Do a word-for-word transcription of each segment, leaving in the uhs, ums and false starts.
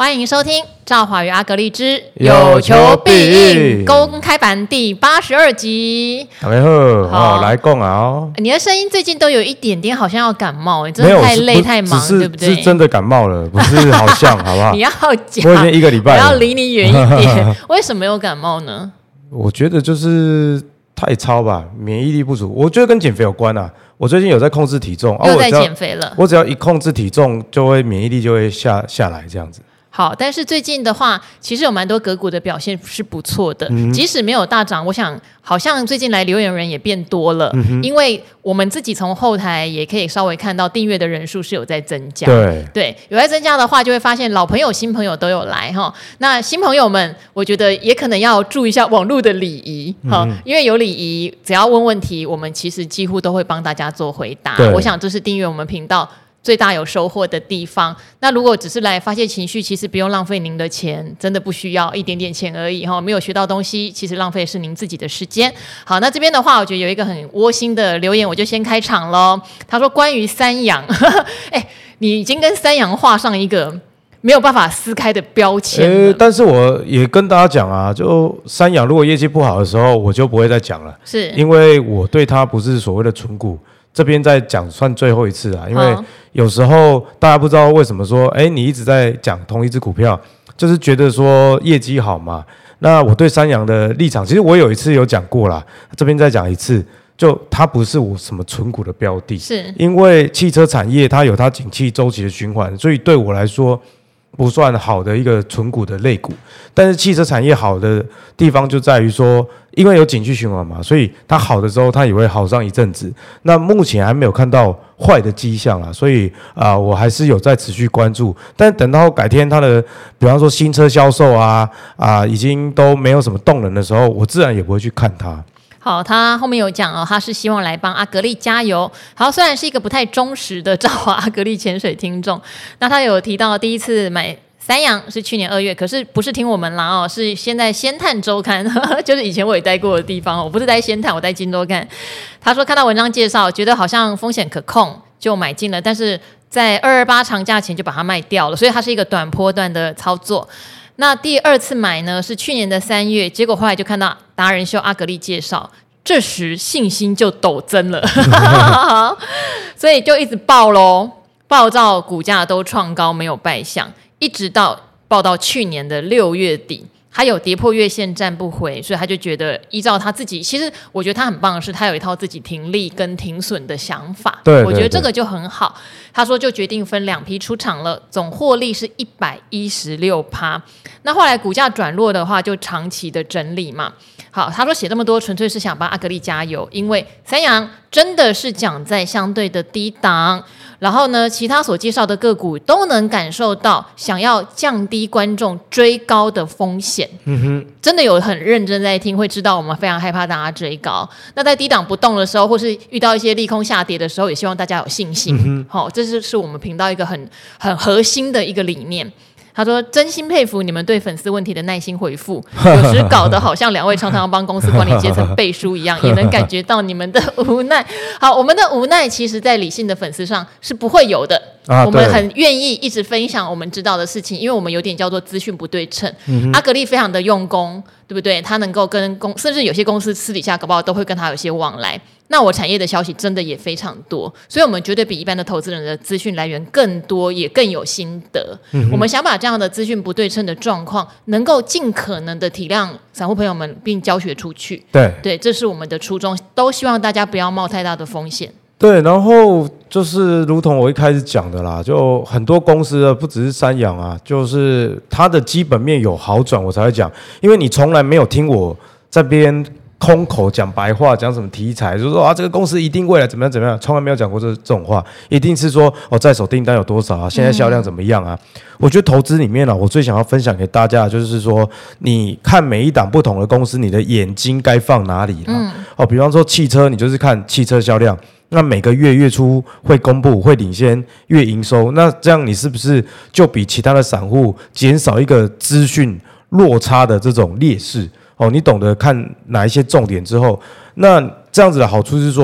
欢迎收听赵华与阿格丽之有求必应公开版第八十二集。 大家好，好、哦、来讲啊、哦！ 你的声音最近都有一点点好像要感冒，真的太累太忙，对不对？ 是真的感冒了，不是好像，好不好？ 你要讲， 我已经一个礼拜了， 我要离你远一点。为什么有感冒呢？ 我觉得就是太操吧，免疫力不足。我觉得跟减肥有关啊。我最近有在控制体重， 又在减肥了、啊。 我只要一控制体重，就会免疫力就会下下来，这样子。 好，但是最近的话，其实有蛮多个股的表现是不错的、嗯，即使没有大涨，我想好像最近来留言人也变多了、嗯，因为我们自己从后台也可以稍微看到订阅的人数是有在增加， 对对，有在增加的话，就会发现老朋友、新朋友都有来哈。那新朋友们，我觉得也可能要注意一下网络的礼仪哈、嗯，因为有礼仪，只要问问题，我们其实几乎都会帮大家做回答。我想这是订阅我们频道最大有收获的地方。那如果只是来发泄情绪，其实不用浪费您的钱，真的不需要一点点钱而已哈，没有学到东西，其实浪费是您自己的时间。好，那这边的话，我觉得有一个很窝心的留言，我就先开场咯。他说关于三阳，哎，你已经跟三阳画上一个没有办法撕开的标签了、 欸、但是我也跟大家讲啊，就三阳如果业绩不好的时候，我就不会再讲了， 是因为我对它不是所谓的存股。这边再讲算最后一次啊，因为有时候大家不知道为什么说，哎，你一直在讲同一只股票，就是觉得说业绩好嘛。那我对三阳的立场，其实我有一次有讲过啦，这边再讲一次，就它不是我什么存股的标的， 是因为汽车产业它有它景气周期的循环，所以对我来说不算好的一个存股的类股。但是汽车产业好的地方就在于说，因为有景气循环嘛，所以它好的时候它也会好上一阵子。那目前还没有看到坏的迹象啦，所以啊、呃，我还是有在持续关注。但等到改天它的，比方说新车销售啊啊、呃，已经都没有什么动能的时候，我自然也不会去看它。 好，他后面有讲哦，他是希望来帮阿格丽加油。好，虽然是一个不太忠实的赵华阿格丽潜水听众，那他有提到第一次买三阳是去年二月，可是不是听我们啦哦，是先在先探周刊，呵呵，就是以前我也待过的地方，我不是在先探，我在金周刊。他说看到文章介绍，觉得好像风险可控，就买进了，但是在二二八长假前就把它卖掉了，所以它是一个短波段的操作。那第二次买呢是去年的三月，结果后来就看到达人秀阿格丽介绍，这时信心就陡增了，所以就一直爆咯，爆到股价都创高，没有败相，一直到爆到去年的六月底，他有跌破月线站不回，所以他就觉得依照他自己，其实我觉得他很棒的是他有一套自己停利跟停损的想法， 对对对， 我觉得这个就很好。他说就决定分两批出场了，总获利是 一百一十六趴。那后来股价转弱的话，就长期的整理嘛。好，他说写这么多纯粹是想帮阿格丽加油，因为三阳真的是讲在相对的低档，然后呢其他所介绍的个股都能感受到想要降低观众追高的风险、嗯哼，真的有很认真在听，会知道我们非常害怕大家追高。那在低档不动的时候，或是遇到一些利空下跌的时候，也希望大家有信心、嗯哦、这是是我们频道一个很很核心的一个理念。他说真心佩服你们对粉丝问题的耐心回复，有时搞得好像两位常常帮公司管理阶层背书一样，也能感觉到你们的无奈。好，我们的无奈其实在理性的粉丝上是不会有的、啊、我们很愿意一直分享我们知道的事情，因为我们有点叫做资讯不对称、嗯、阿格丽非常的用功，对不对？他能够跟公，甚至有些公司私底下搞不好都会跟他有些往来。那我产业的消息真的也非常多，所以我们绝对比一般的投资人的资讯来源更多，也更有心得、嗯、我们想把这样的资讯不对称的状况能够尽可能的体谅散户朋友们并教学出去， 对对，这是我们的初衷，都希望大家不要冒太大的风险。 对，然后就是如同我一开始讲的啦，就很多公司的不只是三阳啊，就是它的基本面有好转我才会讲，因为你从来没有听我这边空口讲白话，讲什么题材，就是说啊，这个公司一定未来怎么样怎么样，从来没有讲过这这种话。一定是说哦，在手订单有多少啊，现在销量怎么样啊？嗯、我觉得投资里面啊，我最想要分享给大家的就是说，你看每一档不同的公司，你的眼睛该放哪里啦？嗯、哦，比方说汽车，你就是看汽车销量。那每个月月初会公布，会领先月营收，那这样你是不是就比其他的散户减少一个资讯落差的这种劣势？哦，你懂得看哪一些重点之后，那这样子的好处是说，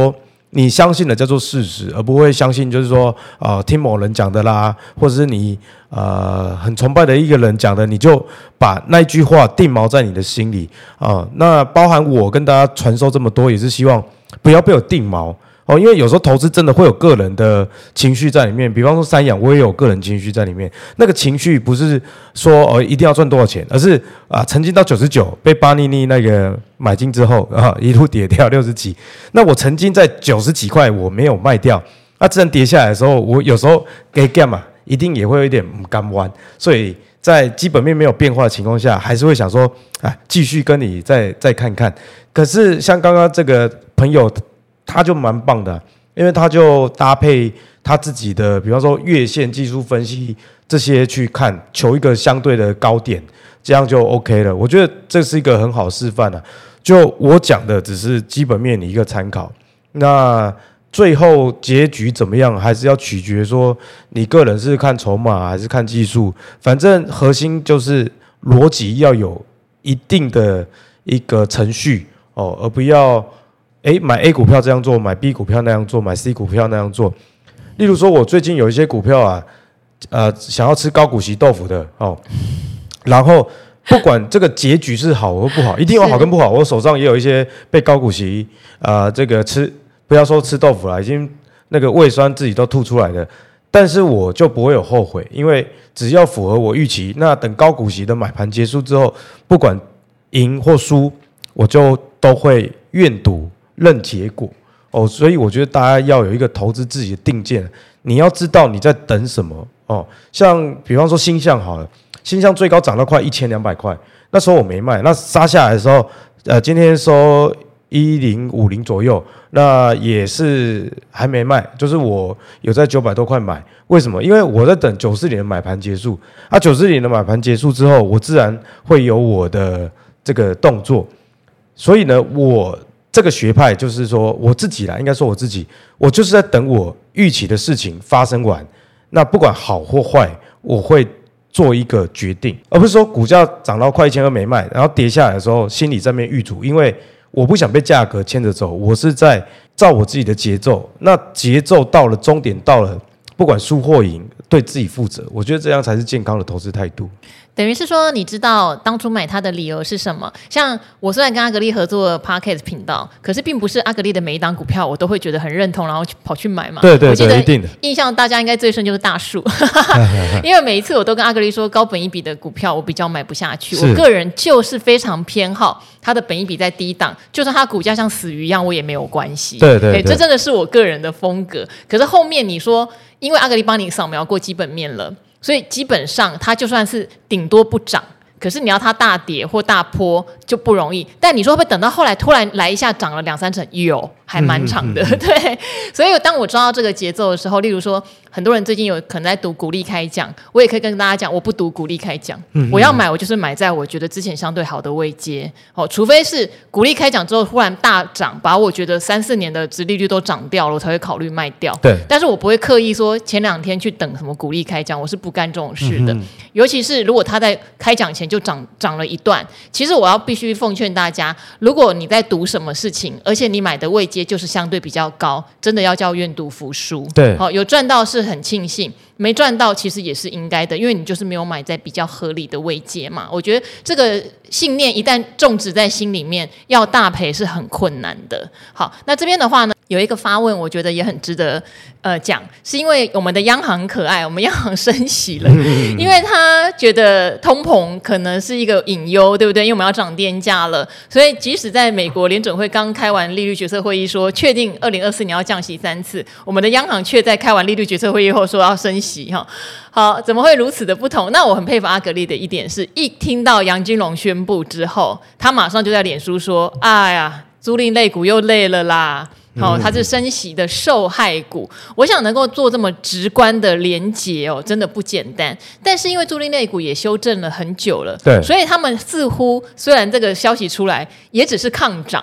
你相信的叫做事实，而不会相信就是说呃听某人讲的啦，或者是你呃很崇拜的一个人讲的，你就把那句话定锚在你的心里啊、呃。那包含我跟大家传授这么多，也是希望不要被我定锚。哦，因为有时候投资真的会有个人的情绪在里面，比方说三养，我也有个人情绪在里面。那个情绪不是说哦一定要赚多少钱，而是啊曾经到九十九被巴尼尼那个买进之后啊一路跌掉六十几，那我曾经在九十几块我没有卖掉，那自然跌下来的时候，我有时候给干嘛，一定也会有一点不甘弯，所以在基本面没有变化的情况下，还是会想说啊继续跟你再再看看。可是像刚刚这个朋友。他就蛮棒的，因为他就搭配他自己的，比方说月线技术分析这些去看，求一个相对的高点，这样就 OK 了。我觉得这是一个很好的示范了。就我讲的只是基本面的一个参考，那最后结局怎么样，还是要取决说你个人是看筹码还是看技术，反正核心就是逻辑要有一定的一个程序哦，而不要。诶，买 A 股票这样做，买 B 股票那样做，买 C 股票那样做。例如说，我最近有一些股票啊，呃，想要吃高股息豆腐的哦，然后不管这个结局是好或不好，一定有好跟不好。我手上也有一些被高股息啊、呃，这个吃不要说吃豆腐了，已经那个胃酸自己都吐出来的，但是我就不会有后悔，因为只要符合我预期，那等高股息的买盘结束之后，不管赢或输，我就都会愿赌。认结果哦，所以我觉得大家要有一个投资自己的定见，你要知道你在等什么哦。像比方说星象好了，星象最高涨到快一千两百块，那时候我没卖，那杀下来的时候，呃，今天收一零五零左右，那也是还没卖，就是我有在九百多块买，为什么？因为我在等九四年的买盘结束，啊，九四年的买盘结束之后，我自然会有我的这个动作，所以呢，我。这个学派就是说我自己啦，应该说我自己，我就是在等我预期的事情发生完，那不管好或坏，我会做一个决定，而不是说股价涨到快一千二没卖，然后跌下来的时候心里在那边预祝，因为我不想被价格牵着走，我是在照我自己的节奏，那节奏到了终点到了，不管输或赢，对自己负责，我觉得这样才是健康的投资态度。 等于是说，你知道当初买它的理由是什么？像我虽然跟阿格力合作 Podcast 频道，可是并不是阿格力的每一档股票我都会觉得很认同，然后跑去买嘛。 对对对，一定的。 印象大家应该最深就是大树，因为每一次我都跟阿格力说，高本益比的股票我比较买不下去。我个人就是非常偏好它的本益比在低档，就算它股价像死鱼一样，我也没有关系。 对对对， 这真的是我个人的风格。可是后面你说，因为阿格力帮你扫描过基本面了。所以基本上它就算是顶多不涨，可是你要它大跌或大波就不容易。但你说会不会等到后来突然来一下涨了两三成？有，还蛮长的。嗯嗯嗯、对，所以当我抓到这个节奏的时候，例如说很多人最近有可能在读股利开奖，我也可以跟大家讲，我不读股利开奖，嗯嗯我要买我就是买在我觉得之前相对好的位阶。哦，除非是股利开奖之后忽然大涨，把我觉得三四年的殖利率都涨掉了，我才会考虑卖掉。 对， 但是我不会刻意说前两天去等什么股利开奖，我是不干这种事的。嗯嗯尤其是如果他在开奖前就涨涨了一段，其实我要必须奉劝大家，如果你在读什么事情，而且你买的位阶就是相对比较高，真的要叫愿赌服输。 对， 好、哦，有赚到是很庆幸，没赚到其实也是应该的，因为你就是没有买在比较合理的位阶嘛。我觉得这个信念一旦种植在心里面，要大赔是很困难的。好，那这边的话呢，有一个发问，我觉得也很值得呃讲，是因为我们的央行很可爱，我们央行升息了，因为他觉得通膨可能是一个隐忧，对不对？因为我们要涨电价了，所以即使在美国联准会刚开完利率决策会议说确定二零二四年要降息三次，我们的央行却在开完利率决策会议后说要升息哈。好，怎么会如此的不同？那我很佩服阿格力的一点是，一听到杨金龙宣布之后，他马上就在脸书说：“哎呀，租赁类股又累了啦。”好、哦，它是升息的受害股。我想能够做这么直观的连结哦，真的不简单。但是因为租赁类股也修正了很久了， 对， 所以他们似乎虽然这个消息出来，也只是抗涨。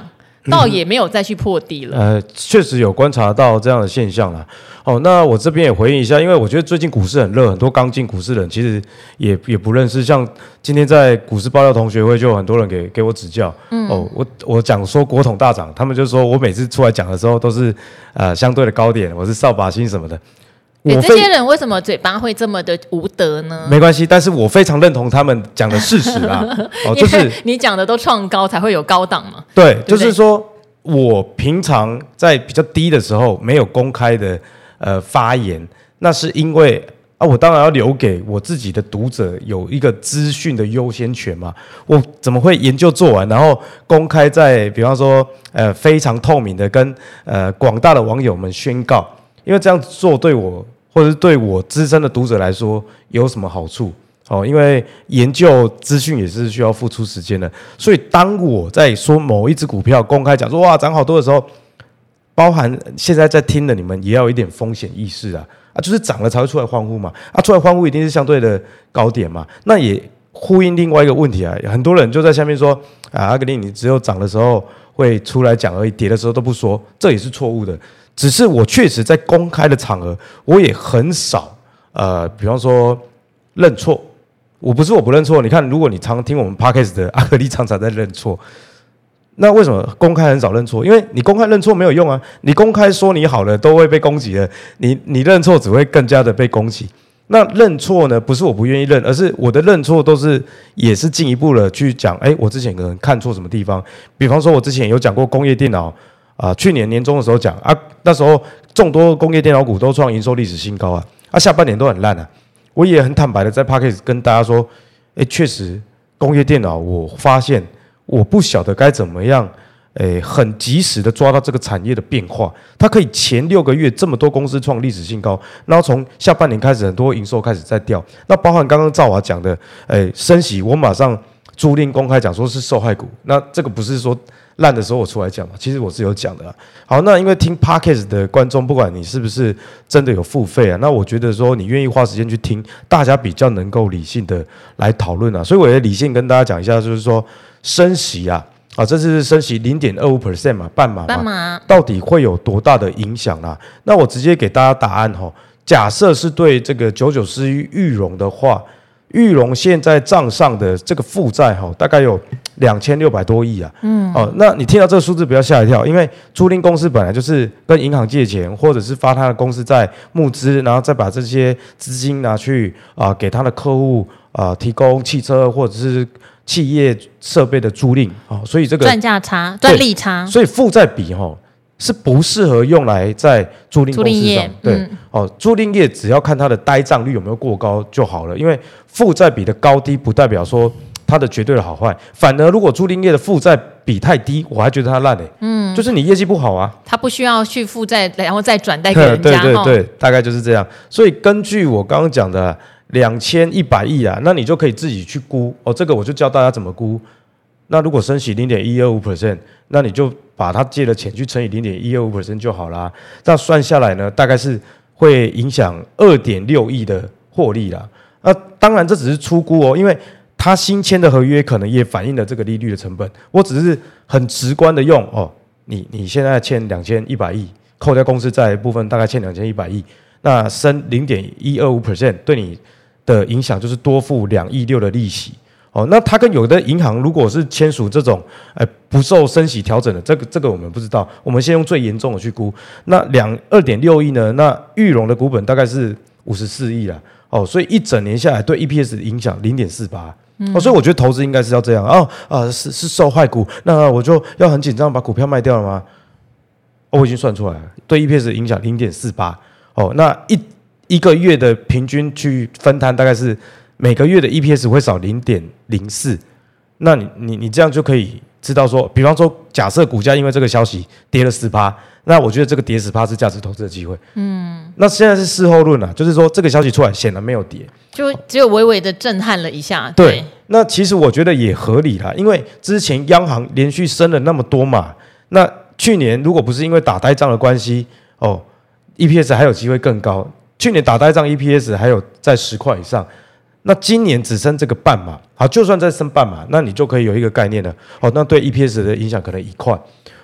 倒也没有再去破低了。 呃，确实有观察到这样的现象啦。哦，那我这边也回应一下，因为我觉得最近股市很热，很多刚进股市的人其实也也不认识。像今天在股市爆料同学会，就有很多人给给我指教。嗯、哦，我我讲说国统大涨，他们就说我每次出来讲的时候都是呃相对的高点，我是扫把星什么的。 欸、这些人为什么嘴巴会这么的无德呢？ 没关系，但是我非常认同他们讲的事实啊。哦，就是你讲的都创高才会有高档嘛。 对， 对对就是说我平常在比较低的时候没有公开的呃发言，那是因为啊，我当然要留给我自己的读者有一个资讯的优先权嘛。我怎么会研究做完，然后公开在比方说呃非常透明的跟呃广大的网友们宣告？因为这样做对我。或者是对我资深的读者来说有什么好处？哦，因为研究资讯也是需要付出时间的，所以当我在说某一只股票公开讲说哇涨好多的时候，包含现在在听的你们也要有一点风险意识啊啊，就是涨了才会出来欢呼嘛啊，出来欢呼一定是相对的高点嘛，那也呼应另外一个问题啊，很多人就在下面说啊，阿格力你只有涨的时候会出来讲而已，跌的时候都不说，这也是错误的。只是我确实在公开的场合，我也很少，呃，比方说认错。我不是我不认错，你看，如果你常听我们 podcast 的阿格力常常在认错，那为什么公开很少认错？因为你公开认错没有用啊，你公开说你好了都会被攻击的，你你认错只会更加的被攻击。那认错呢，不是我不愿意认，而是我的认错都是也是进一步的去讲，哎，我之前可能看错什么地方，比方说我之前有讲过工业电脑。啊、呃，去年年中的时候讲啊，那时候众多工业电脑股都创营收历史新高啊，啊，下半年都很烂啊。我也很坦白的在 Podcast 跟大家说，哎，确实工业电脑，我发现我不晓得该怎么样，哎，很及时的抓到这个产业的变化。它可以前六个月这么多公司创历史新高，然后从下半年开始，很多营收开始在掉。那包含刚刚赵华讲的，哎，升息，我马上租赁公开讲说是受害股，那这个不是说。烂的时候我出来讲嘛，其实我是有讲的、啊。好，那因为听 Podcast 的观众，不管你是不是真的有付费啊，那我觉得说你愿意花时间去听，大家比较能够理性的来讨论啊。所以我也理性跟大家讲一下，就是说升息啊，啊，这次升息 零点二五 percent 嘛，半码嘛， 半码到底会有多大的影响啦、啊？那我直接给大家答案哈、哦。假设是对这个九九四一裕隆的话。裕隆现在账上的这个负债哈，大概有两千六百多亿啊。嗯，哦，那你听到这个数字不要吓一跳，因为租赁公司本来就是跟银行借钱，或者是发他的公司在募资，然后再把这些资金拿去啊、呃、给他的客户啊、呃、提供汽车或者是企业设备的租赁啊、哦，所以这个赚价差、赚利差， 所以负债比哈。是不适合用来在租赁公司上，对、嗯、哦，租赁业只要看它的呆账率有没有过高就好了，因为负债比的高低不代表说它的绝对的好坏，反而如果租赁业的负债比太低，我还觉得它烂诶、欸，嗯，就是你业绩不好啊， 它不需要去负债，然后再转贷给人家， 对对对，大概就是这样。所以根据我刚刚讲的两千一百亿啊，那你就可以自己去估哦，这个我就教大家怎么估。那如果升息 零点一二五 percent， 那你就把他借的钱去乘以 零点一二五 percent 就好啦。那算下来呢，大概是会影响 二点六亿的获利啦。那当然这只是初估哦，因为他新签的合约可能也反映了这个利率的成本。我只是很直观的用哦，你你现在欠两千一百亿，扣掉公司债部分大概欠两千一百亿，那升 零点一二五 percent 对你的影响就是多付两亿六的利息。哦，那它跟有的银行如果是签署这种，呃，不受升息调整的，这个这个我们不知道。我们先用最严重的去估。那两二点六亿呢？那裕隆的股本大概是五十四亿啦。哦，所以一整年下来对 E P S 的影响零点四八。哦，所以我觉得投资应该是要这样。哦，啊、呃，是是受害股，那我就要很紧张把股票卖掉了吗？哦，我已经算出来了，对 E P S 的影响零点四八。哦，那一一个月的平均去分摊大概是。每个月的 E P S 会少 零点零四， 那你你你这样就可以知道说，比方说假设股价因为这个消息跌了 百分之十， 那我觉得这个跌 百分之十 是价值投资的机会。嗯，那现在是事后论啊，就是说这个消息出来显然没有跌， 就只有微微的震撼了一下。 对， 对， 那其实我觉得也合理啦，因为之前央行连续升了那么多嘛，那去年如果不是因为打呆仗的关系，哦 ，E P S 还有机会更高。去年打呆仗 E P S 还有在十块以上。那今年只升这个半码，好，就算再升半码，那你就可以有一个概念了。哦，那对 E P S 的影响可能一块。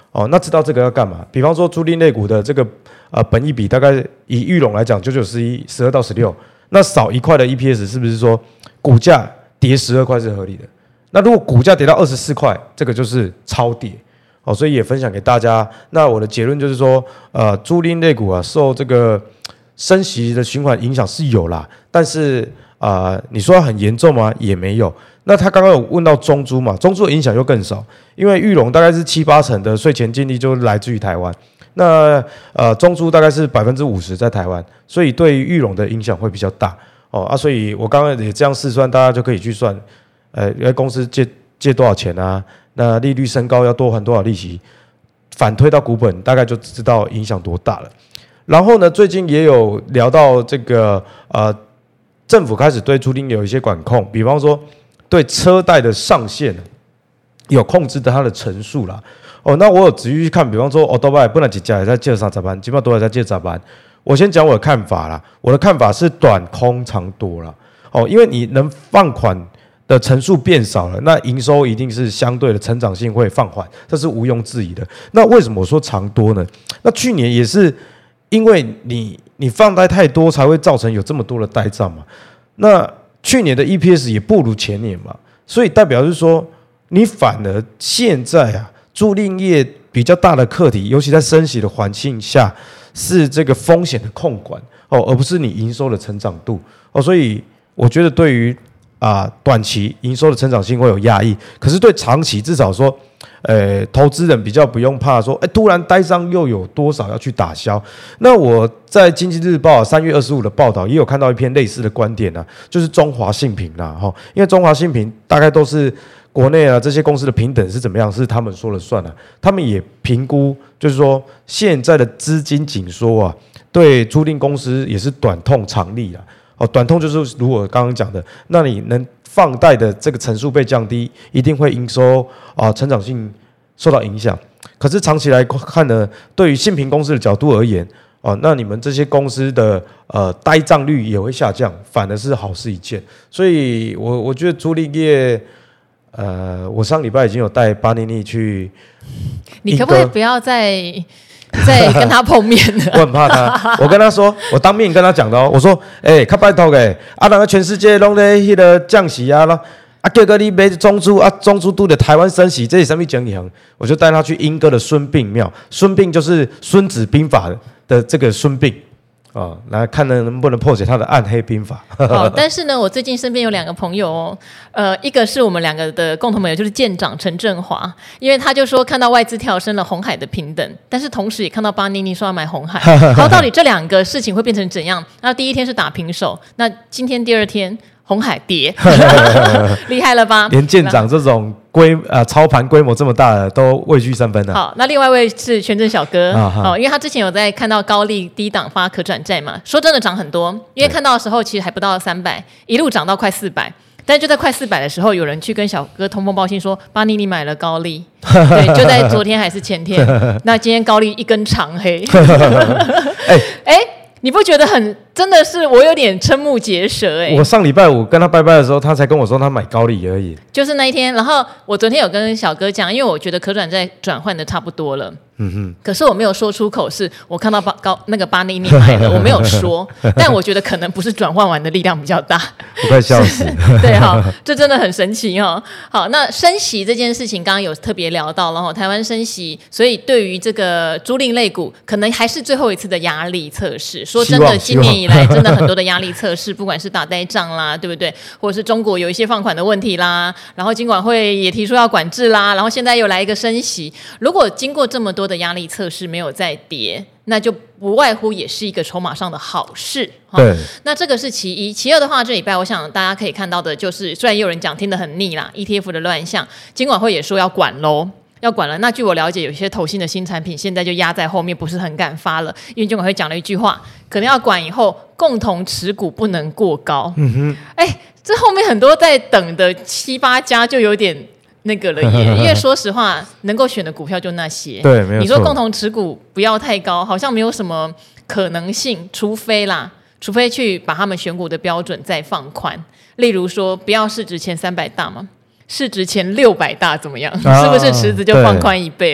哦，那知道这个要干嘛？比方说租赁类股的这个呃本益比大概以裕隆来讲，九九十一，十二到十六，那少一块的 E P S 是不是说股价跌十二块是合理的？那如果股价跌到二十四块，这个就是超跌。哦，所以也分享给大家。那我的结论就是说，呃，租赁类股啊，受这个升息的循环影响是有啦，但是啊、呃，你说很严重吗？也没有。那他刚刚有问到中租嘛，中租的影响又更少，因为裕隆大概是七八成的税前净利就来自于台湾，那呃中租大概是百分之五十在台湾，所以对于裕隆的影响会比较大哦啊，所以我刚刚也这样试算，大家就可以去算，呃，因为公司借借多少钱啊？那利率升高要多还多少利息？反推到股本，大概就知道影响多大了。然后呢，最近也有聊到这个呃，政府开始对租赁有一些管控，比方说对车贷的上限有控制的它的成数啦。哦，那我有仔细去看，比方说 Autobike 不能几家也在借三十班，基本上都还在借十班。我先讲我的看法啦，我的看法是短空长多啦。哦，因为你能放款的层数变少了，那营收一定是相对的成长性会放缓，这是毋庸置疑的。那为什么我说长多呢？那去年也是因为你你放贷太多，才会造成有这么多的呆账嘛。那去年的 E P S 也不如前年嘛，所以代表是说，你反而现在啊，租赁业比较大的课题，尤其在升息的环境下，是这个风险的控管哦，而不是你营收的成长度哦。所以我觉得对于啊，短期营收的成长性会有压抑，可是对长期至少说，呃，投资人比较不用怕说，哎，突然呆账又有多少要去打消？那我在经济日报三月二十五的报道也有看到一篇类似的观点啊，就是中华信评啦，哈，因为中华信评大概都是国内啊这些公司的评等是怎么样，是他们说了算啊，他们也评估，就是说现在的资金紧缩啊，对租赁公司也是短痛长利啊。哦，短痛就是如我刚刚讲的，那你能放贷的这个层数被降低，一定会营收啊成长性受到影响。可是长期来看呢，对于信评公司的角度而言，哦，那你们这些公司的呃呆账率也会下降，反而是好事一件。所以我我觉得租赁业，呃，我上礼拜已经有带巴尼尼去， 你可不可以不要再？再跟他碰面了我很怕他，我跟他说，我当面跟他讲的哦，我说，哎、欸，较拜托诶，啊，人家全世界拢在迄个降息啊咯，啊，叫个你买中租啊，中租都在台湾升息，这是什么情形？我就带他去莺歌的孙膑庙，孙膑就是《孙子兵法》的这个孙膑。哦，来看能不能破解他的暗黑兵法。 好，但是呢，我最近身边有两个朋友哦，呃，一个是我们两个的共同朋友，就是舰长陈振华，因为他就说看到外资跳升了鸿海的平等，但是同时也看到巴尼尼说要买鸿海，好，到底这两个事情会变成怎样？那第一天是打平手，那今天第二天鸿海跌，厉害了吧？ 连舰长这种规呃操盘规模这么大的都畏惧三分了。 好，那另外一位是权证小哥，啊、哦，因为他之前有在看到高利低档发可转债嘛，说真的涨很多，因为看到的时候其实还不到三百，一路涨到快四百。但就在快四百的时候，有人去跟小哥通风报信说，巴尼尼买了高利，对，就在昨天还是前天，那今天高利一根长黑，哎哎。你不觉得很真的是我有点瞠目结舌哎、欸！ 我上礼拜五跟他拜拜的时候，他才跟我说他买高利而已。 就是那一天，然后我昨天有跟小哥讲，因为我觉得可转债转换的差不多了。嗯哼，可是我没有说出口，是我看到巴高那个巴尼尼买了，我没有说，但我觉得可能不是转换完的力量比较大， 我快笑死。 对哈，这真的很神奇哦。好，那升息这件事情，刚刚有特别聊到了哈，台湾升息，所以对于这个租赁类股，可能还是最后一次的压力测试。说真的，今年以来真的很多的压力测试，不管是打呆仗啦，对不对？或者是中国有一些放款的问题啦，然后金管会也提出要管制啦，然后现在又来一个升息，如果经过这么多的压力测试没有再跌，那就不外乎也是一个筹码上的好事。 对， 那这个是其一。其二的话，这礼拜我想大家可以看到的就是，虽然也有人讲听得很腻啦 ，E T F 的乱象，金管会也说要管咯。要管了，那据我了解，有些投信的新产品现在就压在后面，不是很敢发了，因为金管会讲了一句话，可能要管以后共同持股不能过高。嗯哼，哎，这后面很多在等的七八家就有点那个了耶，因为说实话，能够选的股票就那些。 对，没有错。 你说共同持股不要太高，好像没有什么可能性，除非啦，除非去把他们选股的标准再放宽，例如说不要市值前三百大嘛。市值前六百大怎么样？啊、是不是池子就放宽一倍了？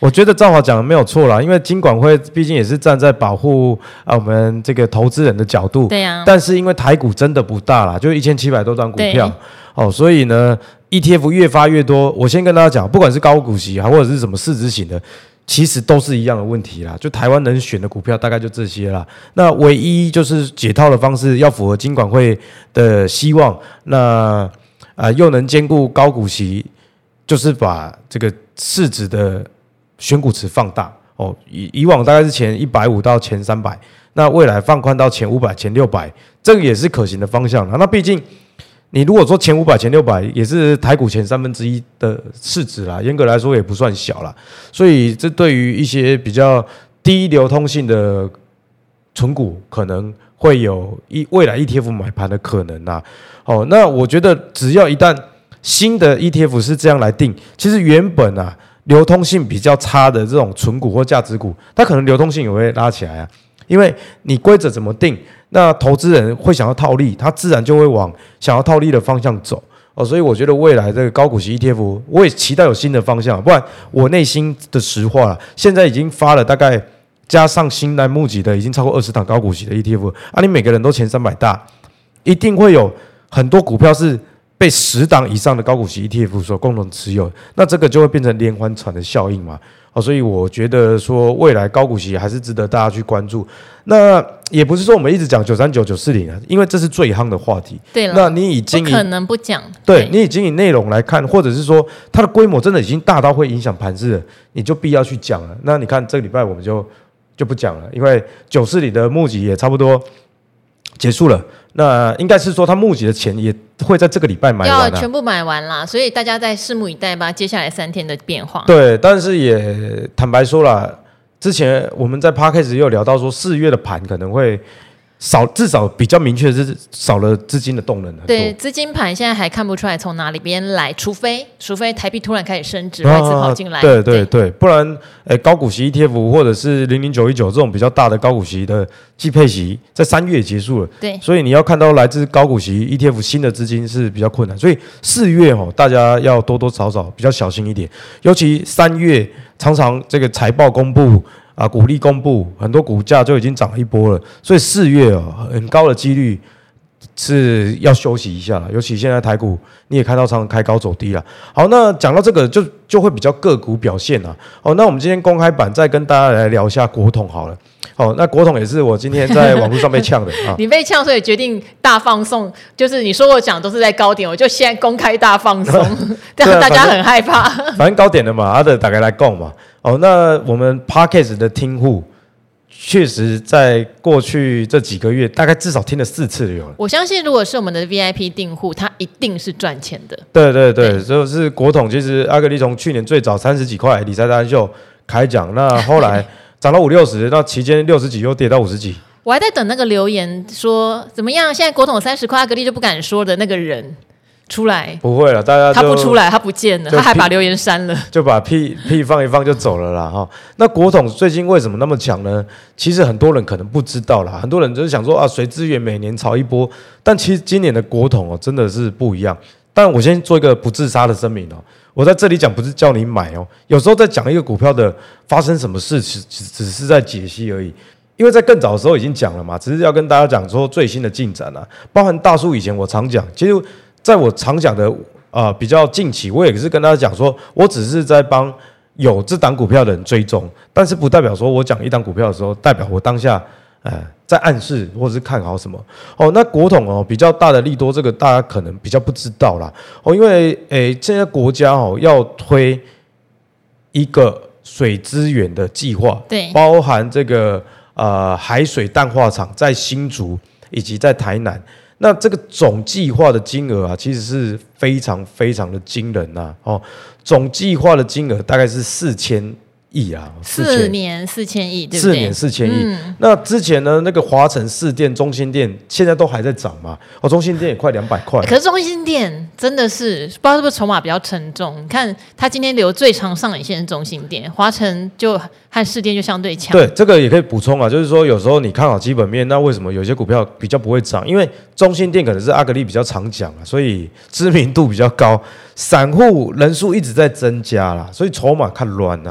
我觉得赵华讲的没有错啦，因为金管会毕竟也是站在保护啊我们这个投资人的角度， 对呀、啊。 但是因为台股真的不大啦，就一千七百多张股票，哦，所以呢 ，E T F 越发越多。我先跟大家讲，不管是高股息啊，或者是什么市值型的，其实都是一样的问题啦。就台湾能选的股票大概就这些啦。那唯一就是解套的方式要符合金管会的希望，那啊、呃、又能兼顾高股息，就是把这个市值的选股池放大哦，以以往大概是前一百五到前三百，那未来放宽到前五百、前六百，这个也是可行的方向。那毕竟你如果说前五百、前六百，也是台股前三分之一的市值啦，严格来说也不算小啦。所以这对于一些比较低流通性的存股，可能会有一未来 E T F 买盘的可能啦。哦，那我觉得只要一旦新的 E T F 是这样来定，其实原本啊流通性比较差的这种存股或价值股，它可能流通性也会拉起来啊，因为你规则怎么定，那投资人会想要套利，他自然就会往想要套利的方向走哦。所以我觉得未来这个高股息 E T F， 我也期待有新的方向，不然我内心的实话啦，现在已经发了大概加上新来募集的，已经超过二十档高股息的 E T F 啊，你每个人都前三百大，一定会有很多股票是被十档以上的高股息 E T F 所共同持有，那这个就会变成连环船的效应嘛。哦，所以我觉得说未来高股息还是值得大家去关注。那也不是说我们一直讲九三九、九四零啊，因为这是最夯的话题。 对了， 那你已经不可能不讲。 对，你已经以内容来看，或者是说它的规模真的已经大到会影响盘势了，你就必要去讲了。那你看这个礼拜我们就就不讲了，因为九四零的募集也差不多结束了。那应该是说他募集的钱也会在这个礼拜买完、啊， 要全部买完啦，所以大家再拭目以待吧，接下来三天的变化。 对，但是也坦白说啦，之前我们在 Podcast 也有聊到说，四月的盘可能会少，至少比较明确的是少了资金的动能很多。 对，资金盘现在还看不出来从哪里边来，除非除非台币突然开始升值，外资跑进来。 啊、对对 对, 对，不然，诶，高股息 E T F 或者是零零九一九这种比较大的高股息的季配息，在三月结束了。 对， 所以你要看到来自高股息 E T F 新的资金是比较困难，所以四月哦，大家要多多少少比较小心一点，尤其三月常常这个财报公布。啊，股利公布，很多股价就已经涨了一波了，所以四月哦，很高的几率是要休息一下了。尤其现在台股你也看到常常开高走低了。好，那讲到这个就就会比较个股表现啊。哦，那我们今天公开版再跟大家来聊一下国统好了。哦，那国统也是我今天在网络上被呛的啊。 你被呛，所以决定大放送，就是你说我讲都是在高点，我就现在公开大放松，这样大家很害怕。 反正高点的嘛，阿德大概来供嘛。哦，那我们 Podcast 的听户确实在过去这几个月，大概至少听了四次了有了。 我相信，如果是我们的 V I P 订户，他一定是赚钱的。 对对对，对就是国统，其实阿格力从去年最早三十几块理财达人秀开讲，那后来涨到五六十，那期间六十几又跌到五十几。 我还在等那个留言说怎么样，现在国统三十块，阿格力就不敢说的那个人。出来不会了，大家他不出来，他不见了，他还把留言删了， 就把屁屁放一放就走了啦哈。那国统最近为什么那么强呢？其实很多人可能不知道啦，很多人就是想说啊，水资源每年炒一波，但其实今年的国统哦真的是不一样。但我先做一个不自杀的声明哦，我在这里讲不是叫你买哦，有时候在讲一个股票的发生什么事，只只是在解析而已。因为在更早的时候已经讲了嘛，只是要跟大家讲说最新的进展啊，包含大叔以前我常讲，其实。在我常讲的啊、呃、比较近期，我也是跟大家讲说，我只是在帮有这档股票的人追踪，但是不代表说我讲一档股票的时候，代表我当下呃在暗示或者是看好什么哦。那国统哦比较大的利多，这个大家可能比较不知道啦哦，因为诶现在国家哦要推一个水资源的计划， 对， 包含这个呃海水淡化厂在新竹以及在台南。那这个总计划的金额啊，其实是非常非常的惊人呐、啊！哦，总计划的金额大概是四千亿啊， 四年四千亿，对不对？ 四年四千亿。 嗯、 那之前呢，那个华城市电、中心电现在都还在涨嘛？哦，中心电也快两百块。 可是中心电真的是不知道是不是筹码比较沉重？你看它今天留最长上影线是中心电，华城就和市电就相对强。 对，这个也可以补充啊，就是说有时候你看好基本面，那为什么有些股票比较不会涨？因为中心电可能是阿格力比较常讲啊，所以知名度比较高，散户人数一直在增加啦，所以筹码看乱啊。啊，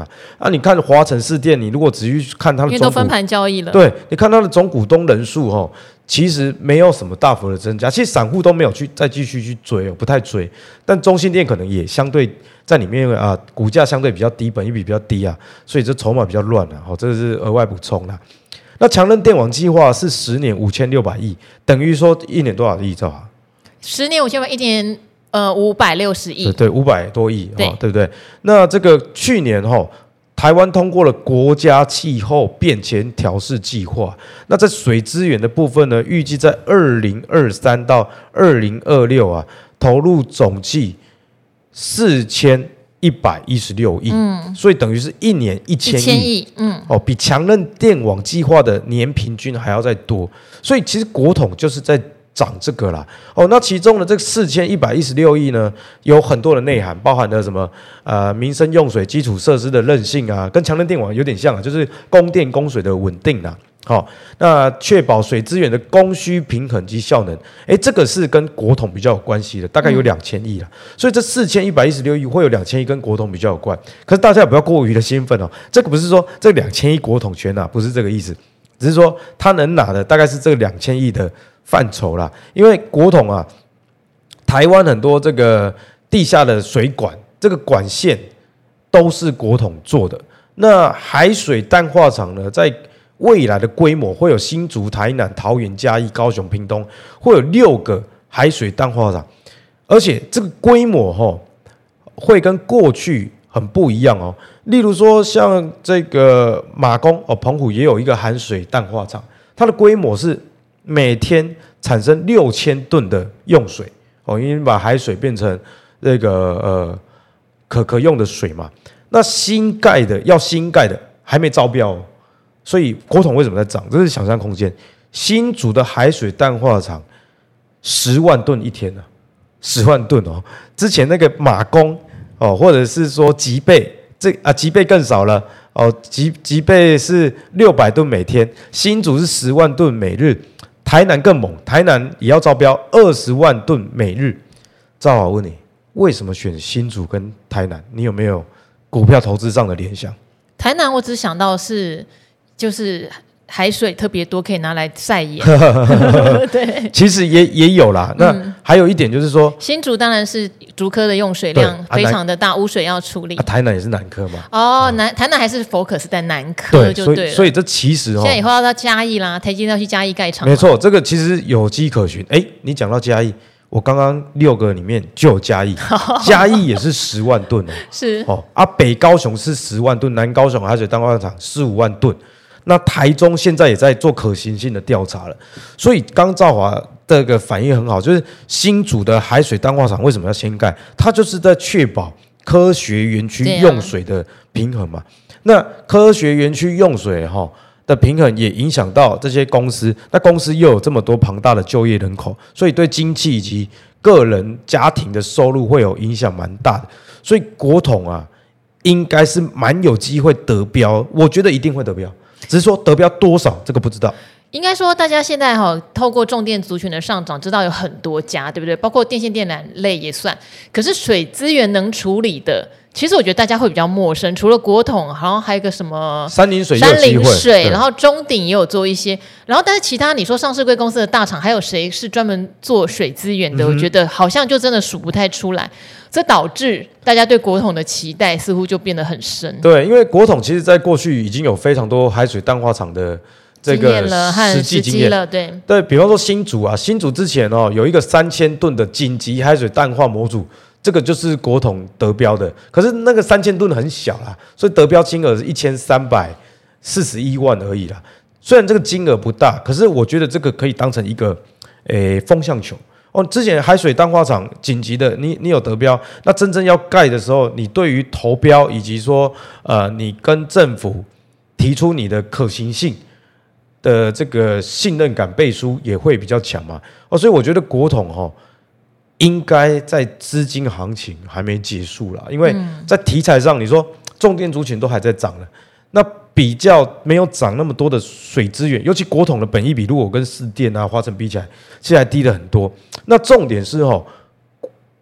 你看华城市电，你如果仔细去看它的总股， 因为都分盘交易了， 对，你看它的总股东人数哦，其实没有什么大幅的增加，其实散户都没有去再继续去追哦，不太追。但中信电可能也相对在里面啊，股价相对比较低，本益比比较低啊，所以这筹码比较乱啊，好，这是额外补充啦。那强韧电网计划是十年五千六百亿，等于说一年多少亿？知道吧？ 十年五千万，一年呃五百六十亿， 对对，五百多亿， 对、 哦、对不对？那这个去年哈、哦，台湾通过了国家气候变迁调适计划。那在水资源的部分呢，预计在二零二三到二零二六啊，投入总计四千一百一十六亿，嗯，所以等于是一年一千亿， 亿，嗯， 哦，比强韧电网计划的年平均还要再多。所以其实国统就是在涨这个啦，哦，那其中的这四千一百一十六亿呢，有很多的内涵，包含了什么呃民生用水基础设施的韧性啊，跟强韧电网有点像啊，就是供电供水的稳定啊。好、哦，那确保水资源的供需平衡及效能，哎，这个是跟国统比较有关系的，大概有两千亿了。所以这四千一百一十六亿会有两千亿跟国统比较有关。可是大家也不要过于的兴奋哦，这个不是说这两千亿国统全拿，不是这个意思，只是说他能拿的大概是这两千亿的范畴啦。因为国统啊，台湾很多这个地下的水管，这个管线都是国统做的。那海水淡化厂呢，在未来的规模会有新竹、台南、桃园、嘉义、高雄、屏东，会有六个海水淡化厂，而且这个规模哈、哦、会跟过去很不一样哦。例如说，像这个马公哦，澎湖也有一个海水淡化厂，它的规模是每天产生六千吨的用水哦，因为把海水变成这个呃可可用的水嘛。那新盖的要新盖的还没招标哦。所以国统为什么在涨？这是想象空间。新竹的海水淡化厂十万吨一天呢、啊，十万吨哦。之前那个马公哦，或者是说吉贝，这啊吉贝更少了哦，吉吉贝是六百吨每天，新竹是十万吨每日，台南更猛，台南也要招标二十万吨每日。赵豪问你，为什么选新竹跟台南？你有没有股票投资上的联想？ 台南我只想到是。就是海水特别多，可以拿来晒盐。对， 其实也也有啦。那还有一点就是说，嗯、 新竹当然是竹科的用水量非常的大，啊、污水要处理。 啊、台南也是南科嘛。 哦，南台南还是 focus 在南科就对了。 所以这其实哦， 现在以后要到嘉义啦，台积电要去嘉义盖厂。 没错，这个其实有迹可循。哎，你讲到嘉义，我刚刚六个里面就有嘉义，嘉义也是十万吨哦。 是哦啊，北高雄是十万吨，南高雄海水淡化厂十五万吨。那台中现在也在做可行性的调查了，所以刚兆华这个反应很好，就是新竹的海水淡化厂为什么要先盖？它就是在确保科学园区用水的平衡嘛。啊、那科学园区用水哈的平衡也影响到这些公司，那公司又有这么多庞大的就业人口，所以对经济以及个人家庭的收入会有影响蛮大的。所以国统啊，应该是蛮有机会得标，我觉得一定会得标。只是说得标多少，这个不知道。 应该说，大家现在哈、哦、透过重电族群的上涨，知道有很多家，对不对？包括电线电缆类也算。可是水资源能处理的，其实我觉得大家会比较陌生。除了国统，好像还有一个什么三林水， 三林水，然后中鼎也有做一些。然后，但是其他你说上市贵公司的大厂，还有谁是专门做水资源的？嗯、我觉得好像就真的数不太出来。这导致大家对国统的期待似乎就变得很深。 对，因为国统其实在过去已经有非常多海水淡化厂的这个实际经验了，对对，比方说新竹啊，新竹之前哦有一个三千吨的紧急海水淡化模组，这个就是国统得标的。可是那个三千吨很小啦，所以得标金额是一千三百四十一万而已啦。虽然这个金额不大，可是我觉得这个可以当成一个诶风向球。哦，之前海水淡化厂紧急的，你你有得标，那真正要盖的时候，你对于投标以及说，呃，你跟政府提出你的可行性的这个信任感背书也会比较强嘛。哦，所以我觉得国统哦，应该在资金行情还没结束啦，因为在题材上，你说重电族群都还在涨了，那比较没有涨那么多的水资源，尤其国统的本益比，如果跟市电啊、华城比起来，现在低了很多。那重点是哦，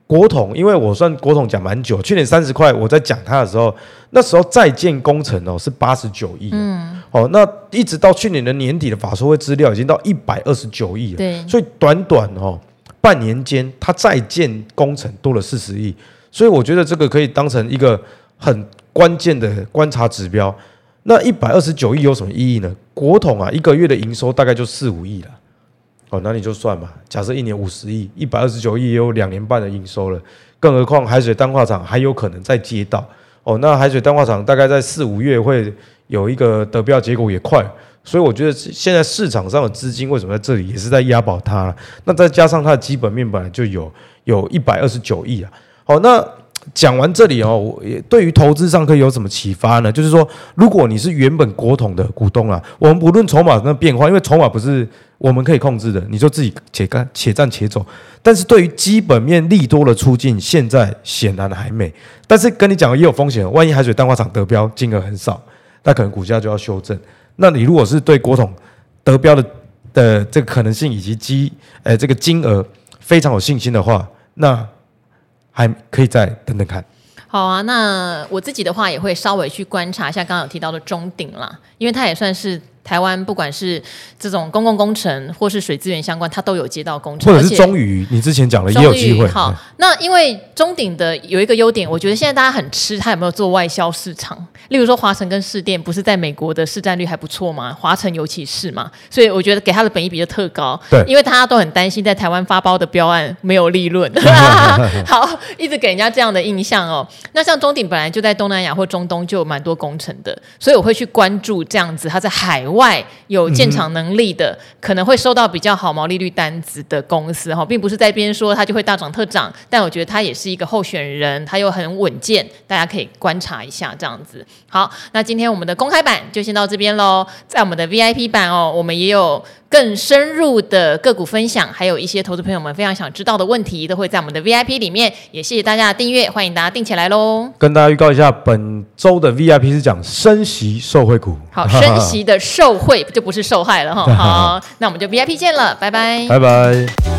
国统，因为我算国统讲蛮久，去年三十块，我在讲它的时候，那时候在建工程哦是八十九亿，嗯，哦，那一直到去年的年底的法说会资料已经到一百二十九亿了， 对， 所以短短哦半年间，它在建工程多了四十亿，所以我觉得这个可以当成一个很关键的观察指标。那一百二十九亿有什么意义呢？国统啊，一个月的营收大概就四五亿了。哦，那你就算嘛，假设一年五十亿，一百二十九亿也有两年半的营收了，更何况海水淡化厂还有可能再接到。哦，那海水淡化厂大概在四五月会有一个得标结果也快，所以我觉得现在市场上的资金为什么在这里也是在押宝它了。那再加上它的基本面本来就有有一百二十九亿啊。好，那讲完这里哦，我也对于投资上可以有什么启发呢？就是说，如果你是原本国统的股东啊，我们不论筹码的变化，因为筹码不是我们可以控制的，你就自己且干且战且走。但是对于基本面利多的出境，现在显然还没。但是跟你讲也有风险，万一海水淡化厂得标金额很少，那可能股价就要修正。那你如果是对国统得标的的这个可能性以及基呃这个金额非常有信心的话，那还可以再等等看。 好啊，那我自己的话也会稍微去观察一下刚刚有提到的中鼎啦，因为它也算是台湾不管是这种公共工程或是水资源相关，它都有接到工程， 或者是中宇，你之前讲的也有机会。 好，那因为中鼎的有一个优点，我觉得现在大家很吃它有没有做外销市场。例如说华城跟士电不是在美国的市占率还不错吗？华城尤其是嘛，所以我觉得给它的本益比就特高。 对， 因为大家都很担心在台湾发包的标案没有利润，好，一直给人家这样的印象哦。那像中鼎本来就在东南亚或中东就有蛮多工程的，所以我会去关注这样子它在海外有建厂能力的，嗯、可能会收到比较好毛利率单子的公司哈，并不是在边说它就会大涨特涨，但我觉得它也是一个候选人，它又很稳健，大家可以观察一下这样子。好，那今天我们的公开版就先到这边咯，在我们的 V I P 版哦，我们也有更深入的个股分享，还有一些投资朋友们非常想知道的问题，都会在我们的 V I P 里面。也谢谢大家的订阅，欢迎大家订起来咯。 跟大家预告一下，本周的 V I P 是讲升息受惠股。 好，升息的受惠就不是受害了哈。好，那我们就 V I P 见了，拜拜， 拜拜。